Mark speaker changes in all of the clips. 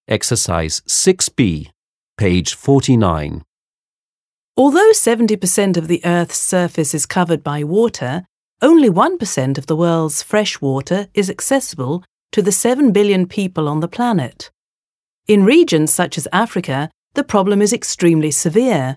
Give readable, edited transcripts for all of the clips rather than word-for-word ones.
Speaker 1: Exercise 6B, page 49.
Speaker 2: Although 70% of the Earth's surface is covered by water, only 1% of the world's fresh water is accessible to the 7 billion people on the planet. In regions such as Africa, the problem is extremely severe.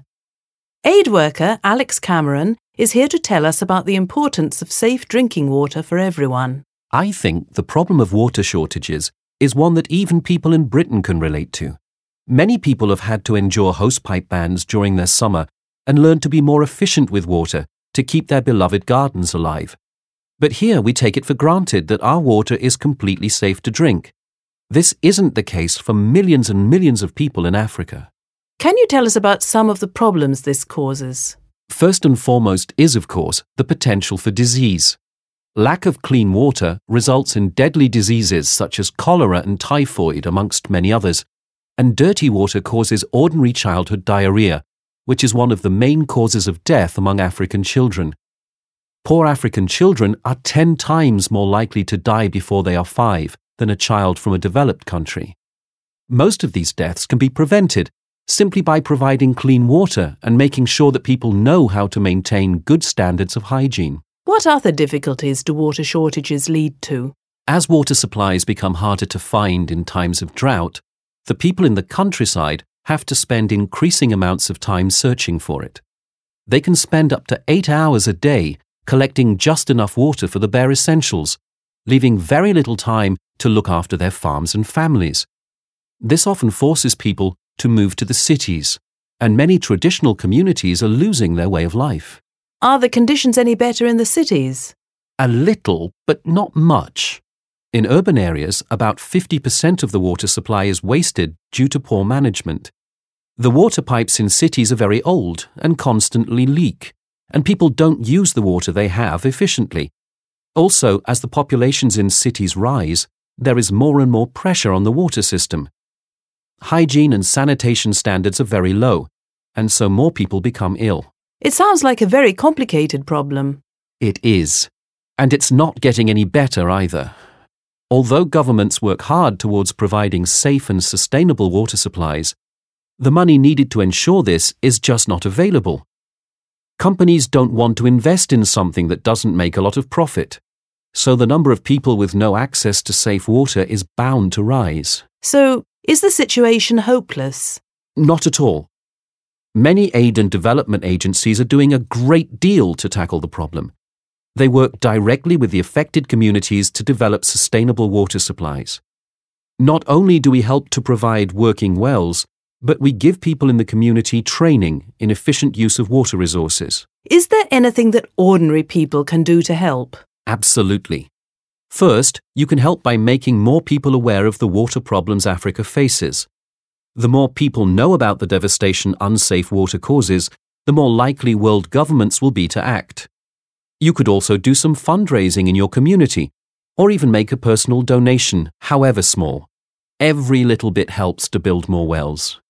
Speaker 2: Aid worker Alex Cameron is here to tell us about the importance of safe drinking water for everyone.
Speaker 1: I think the problem of water shortages is one that even people in Britain can relate to. Many people have had to endure hosepipe bans during their summer and learn to be more efficient with water to keep their beloved gardens alive. But here we take it for granted that our water is completely safe to drink. This isn't the case for millions and millions of people in Africa.
Speaker 2: Can you tell us about some of the problems this causes?
Speaker 1: First and foremost is, of course, the potential for disease. Lack of clean water results in deadly diseases such as cholera and typhoid, amongst many others, and dirty water causes ordinary childhood diarrhea, which is one of the main causes of death among African children. Poor African children are 10 times more likely to die before they are 5 than a child from a developed country. Most of these deaths can be prevented simply by providing clean water and making sure that people know how to maintain good standards of hygiene.
Speaker 2: What other difficulties do water shortages lead to?
Speaker 1: As water supplies become harder to find in times of drought, the people in the countryside have to spend increasing amounts of time searching for it. They can spend up to 8 hours a day collecting just enough water for the bare essentials, leaving very little time to look after their farms and families. This often forces people to move to the cities, and many traditional communities are losing their way of life.
Speaker 2: Are the conditions any better in the cities?
Speaker 1: A little, but not much. In urban areas, about 50% of the water supply is wasted due to poor management. The water pipes in cities are very old and constantly leak, and people don't use the water they have efficiently. Also, as the populations in cities rise, there is more and more pressure on the water system. Hygiene and sanitation standards are very low, and so more people become ill.
Speaker 2: It sounds like a very complicated problem.
Speaker 1: It is, and it's not getting any better either. Although governments work hard towards providing safe and sustainable water supplies, the money needed to ensure this is just not available. Companies don't want to invest in something that doesn't make a lot of profit, so the number of people with no access to safe water is bound to rise.
Speaker 2: So, is the situation hopeless?
Speaker 1: Not at all. Many aid and development agencies are doing a great deal to tackle the problem. They work directly with the affected communities to develop sustainable water supplies. Not only do we help to provide working wells, but we give people in the community training in efficient use of water resources.
Speaker 2: Is there anything that ordinary people can do to help?
Speaker 1: Absolutely. First, you can help by making more people aware of the water problems Africa faces. The more people know about the devastation unsafe water causes, the more likely world governments will be to act. You could also do some fundraising in your community, or even make a personal donation, however small. Every little bit helps to build more wells.